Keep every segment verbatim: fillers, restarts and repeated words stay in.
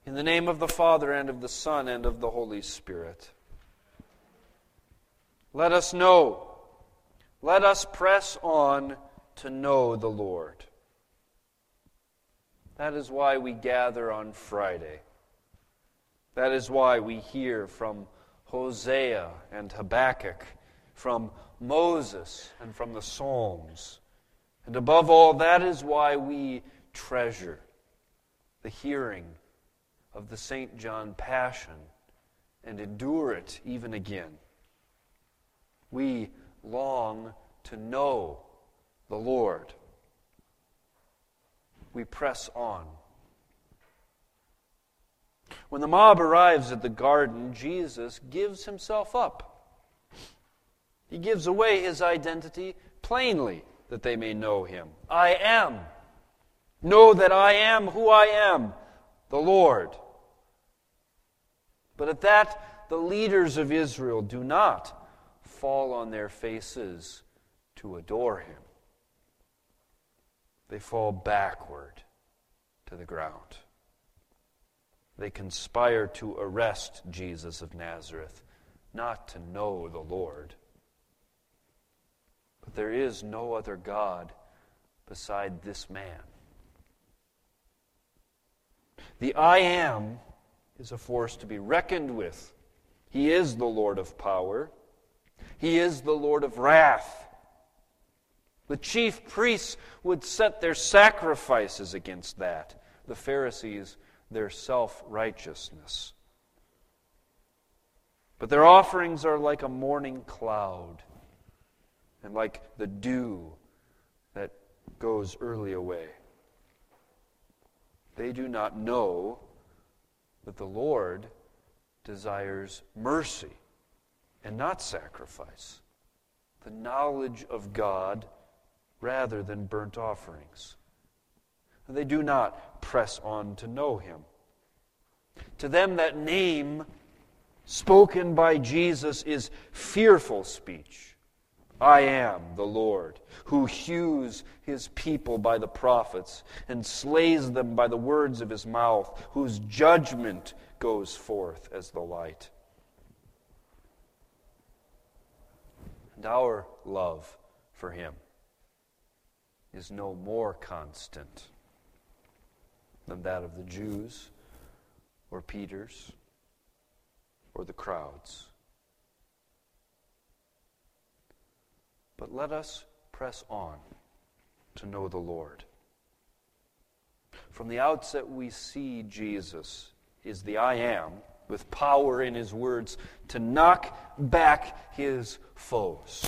In the name of the Father, and of the Son, and of the Holy Spirit. Let us know, let us press on to know the Lord. That is why we gather on Friday. That is why we hear from Hosea and Habakkuk, from Moses and from the Psalms. And above all, that is why we treasure the hearing of the Saint John Passion and endure it even again. We long to know the Lord. We press on. When the mob arrives at the garden, Jesus gives himself up. He gives away his identity plainly that they may know him. I am. Know that I am who I am, the Lord. But at that, the leaders of Israel do not fall on their faces to adore him. They fall backward to the ground. They conspire to arrest Jesus of Nazareth, not to know the Lord. But there is no other God beside this man. The I Am is a force to be reckoned with. He is the Lord of power. He is the Lord of wrath. The chief priests would set their sacrifices against that. The Pharisees, their self-righteousness. But their offerings are like a morning cloud and like the dew that goes early away. They do not know that the Lord desires mercy and not sacrifice, the knowledge of God rather than burnt offerings. They do not press on to know him. To them, that name spoken by Jesus is fearful speech. I am the Lord, who hews his people by the prophets and slays them by the words of his mouth, whose judgment goes forth as the light. And our love for him is no more constant than that of the Jews or Peter's or the crowds. But let us press on to know the Lord. From the outset we see Jesus is the I Am, with power in his words to knock back his foes.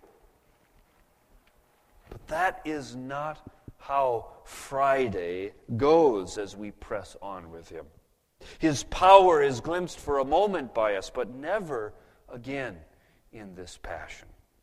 But that is not how Friday goes as we press on with him. His power is glimpsed for a moment by us, but never again in this passion.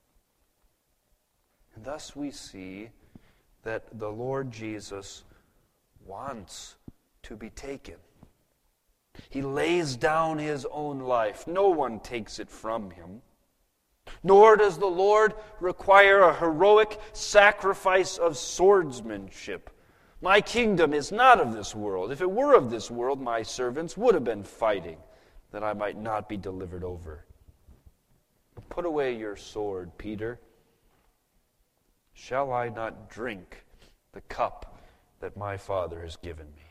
And thus we see that the Lord Jesus wants to be taken. He lays down his own life. No one takes it from him. Nor does the Lord require a heroic sacrifice of swordsmanship. My kingdom is not of this world. If it were of this world, my servants would have been fighting, that I might not be delivered over. Put away your sword, Peter. Shall I not drink the cup that my Father has given me?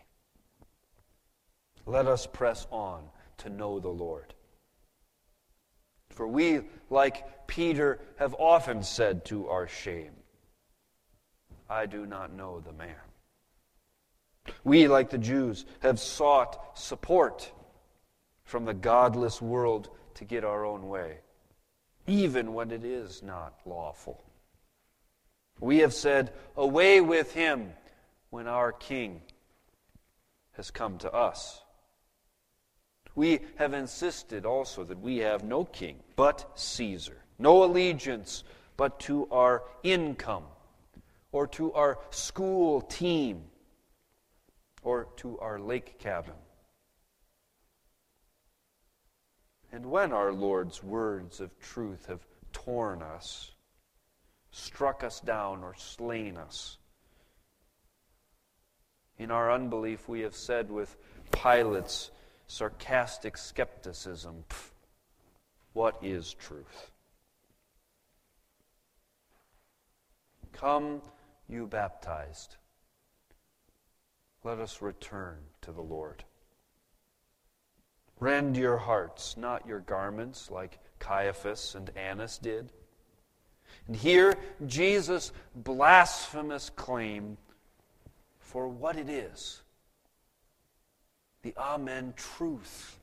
Let us press on to know the Lord. For we, like Peter, have often said to our shame, I do not know the man. We, like the Jews, have sought support from the godless world to get our own way, even when it is not lawful. We have said, away with him, when our King has come to us. We have insisted also that we have no king but Caesar, no allegiance but to our income, or to our school team, or to our lake cabin. And when our Lord's words of truth have torn us, struck us down, or slain us, in our unbelief we have said with Pilate's sarcastic skepticism. Pff, what is truth? Come, you baptized. Let us return to the Lord. Rend your hearts, not your garments, like Caiaphas and Annas did. And hear Jesus' blasphemous claim for what it is. The Amen truth.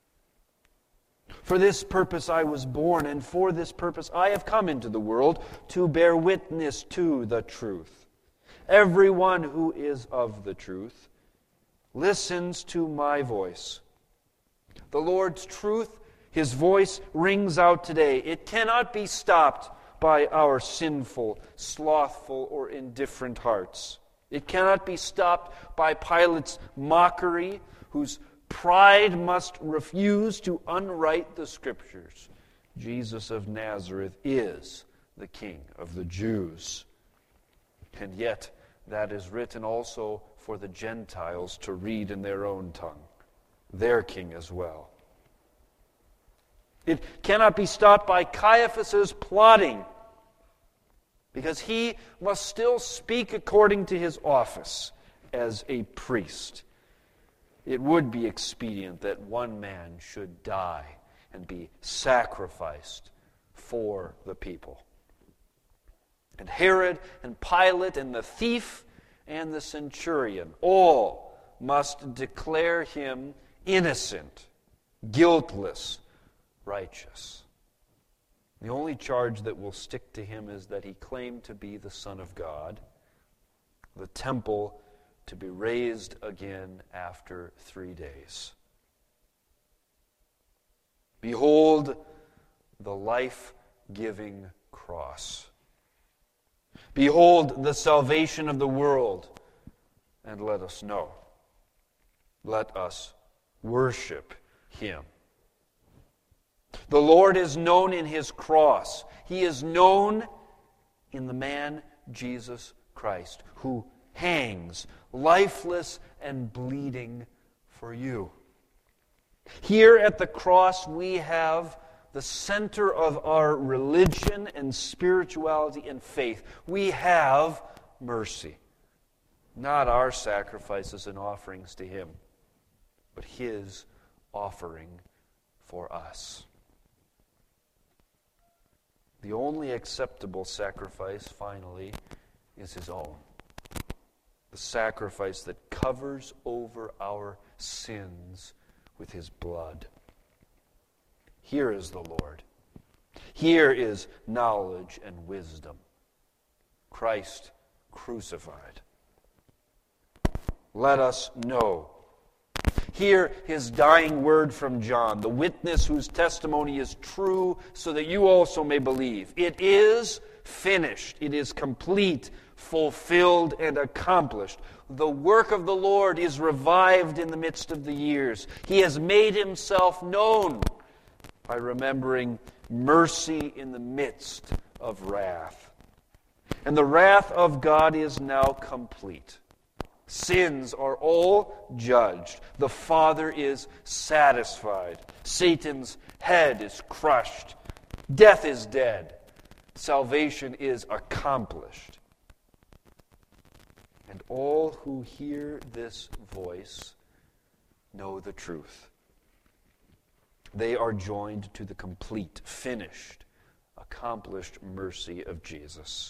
For this purpose I was born, and for this purpose I have come into the world, to bear witness to the truth. Everyone who is of the truth listens to my voice. The Lord's truth, His voice rings out today. It cannot be stopped by our sinful, slothful, or indifferent hearts. It cannot be stopped by Pilate's mockery, whose pride must refuse to unwrite the Scriptures. Jesus of Nazareth is the King of the Jews. And yet, that is written also for the Gentiles to read in their own tongue, their King as well. It cannot be stopped by Caiaphas' plotting, because he must still speak according to his office as a priest. It would be expedient that one man should die and be sacrificed for the people. And Herod and Pilate and the thief and the centurion all must declare him innocent, guiltless, righteous. The only charge that will stick to him is that he claimed to be the Son of God, the temple to be raised again after three days. Behold the life-giving cross. Behold the salvation of the world, and let us know. Let us worship Him. The Lord is known in His cross. He is known in the man Jesus Christ, who hangs lifeless and bleeding for you. Here at the cross we have the center of our religion and spirituality and faith. We have mercy. Not our sacrifices and offerings to Him, but His offering for us. The only acceptable sacrifice, finally, is His own. The sacrifice that covers over our sins with His blood. Here is the Lord. Here is knowledge and wisdom. Christ crucified. Let us know. Hear His dying word from John, the witness whose testimony is true, so that you also may believe. It is finished. It is complete, fulfilled, and accomplished. The work of the Lord is revived in the midst of the years. He has made Himself known by remembering mercy in the midst of wrath. And the wrath of God is now complete. Sins are all judged. The Father is satisfied. Satan's head is crushed. Death is dead. Salvation is accomplished. And all who hear this voice know the truth. They are joined to the complete, finished, accomplished mercy of Jesus.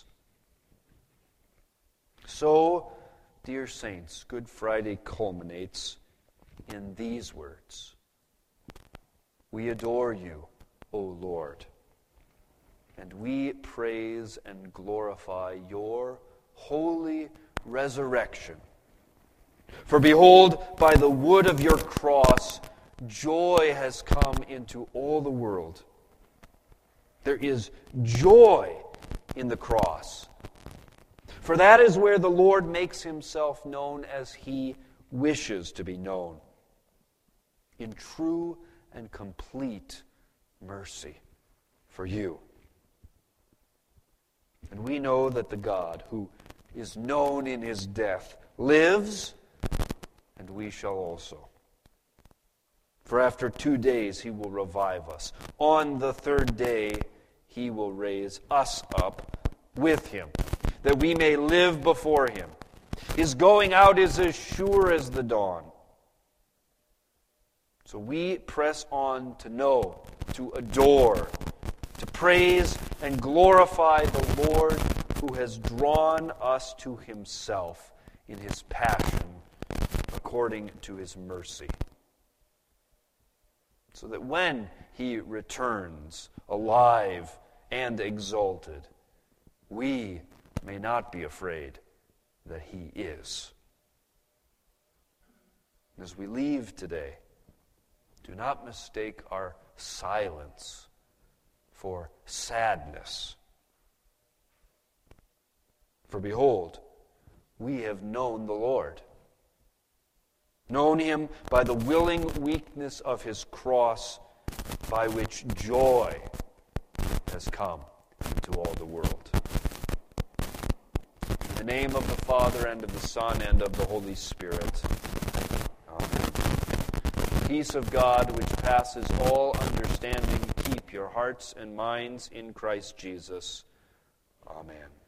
So, dear saints, Good Friday culminates in these words. We adore you, O Lord, and we praise and glorify your holy resurrection. For behold, by the wood of your cross, joy has come into all the world. There is joy in the cross. For that is where the Lord makes Himself known as He wishes to be known, in true and complete mercy for you. And we know that the God who is known in His death lives, and we shall also. For after two days he will revive us. On the third day he will raise us up with him, that we may live before him. His going out is as sure as the dawn. So we press on to know, to adore, to praise and glorify the Lord who has drawn us to himself in his passion according to his mercy. So that when he returns alive and exalted, we may not be afraid that he is. As we leave today, do not mistake our silence for sadness. For behold, we have known the Lord, known him by the willing weakness of his cross, by which joy has come into all the world. In the name of the Father, and of the Son, and of the Holy Spirit. Amen. The peace of God, which passes all understanding, keep your hearts and minds in Christ Jesus. Amen.